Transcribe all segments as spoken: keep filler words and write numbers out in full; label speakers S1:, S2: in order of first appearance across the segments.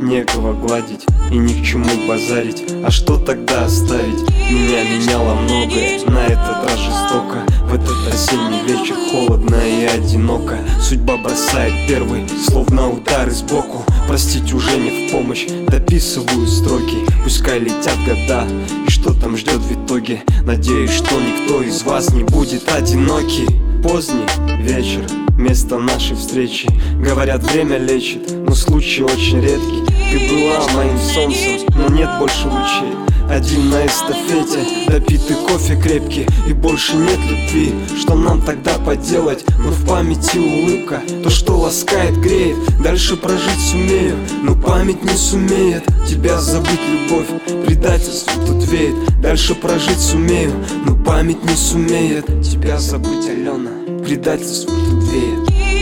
S1: некого гладить и ни к чему базарить. А что тогда оставить? Меня меняло многое, на этот раз жестоко. В этот осенний вечер холодно и одиноко. Судьба бросает первый, словно удары сбоку. Простить уже не в помощь, дописываю строки. Пускай летят года, и что там ждет в итоге? Надеюсь, что никто из вас не будет одинокий. Поздний вечер, место нашей встречи. Говорят, время лечит, но случай очень редкий. Ты была моим солнцем, но нет больше лучей. Один на эстафете, допитый кофе крепкий. И больше нет любви, что нам тогда поделать? Но в памяти улыбка, то, что ласкает, греет. Дальше прожить сумею, но память не сумеет тебя забыть, любовь, предательство тут веет. Дальше прожить сумею, но память не сумеет тебя забыть, Алена, предательство тут веет.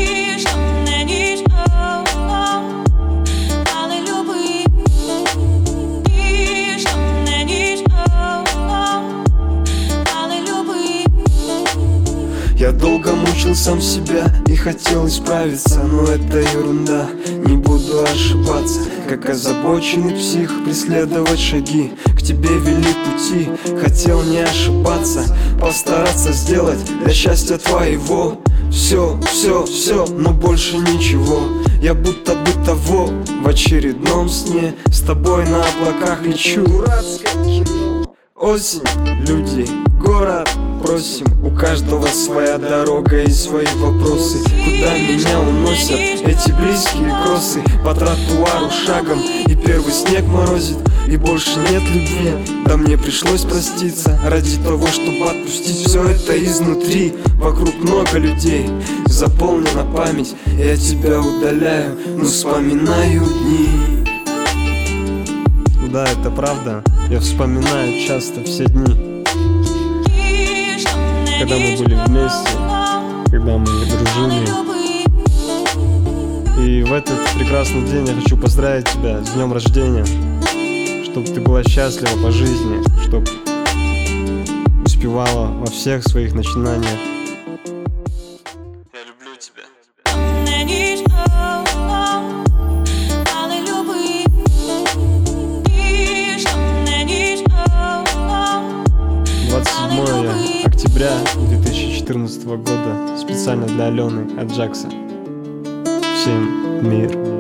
S1: Я долго мучил сам себя и хотел исправиться, но это ерунда, не буду ошибаться. Как озабоченный псих преследовать шаги к тебе вели пути. Хотел не ошибаться, постараться сделать для счастья твоего все, все, все, но больше ничего. Я будто бы того в очередном сне с тобой на облаках лечу. Дурацкое кино. Осень, люди, город, просим. У каждого своя дорога и свои вопросы. Куда меня уносят эти близкие кроссы? По тротуару шагом, и первый снег морозит, и больше нет любви. Да мне пришлось проститься ради того, чтобы отпустить все это изнутри. Вокруг много людей, заполнена память. Я тебя удаляю, но вспоминаю дни. Да, это правда. Я вспоминаю часто все дни, когда мы были вместе, когда мы дружили. И в этот прекрасный день я хочу поздравить тебя с днем рождения. Чтобы ты была счастлива по жизни, чтобы успевала во всех своих начинаниях. Я люблю тебя. двадцать седьмое октября две тысячи четырнадцатого года специально для Алены от Джакса. Всем мир.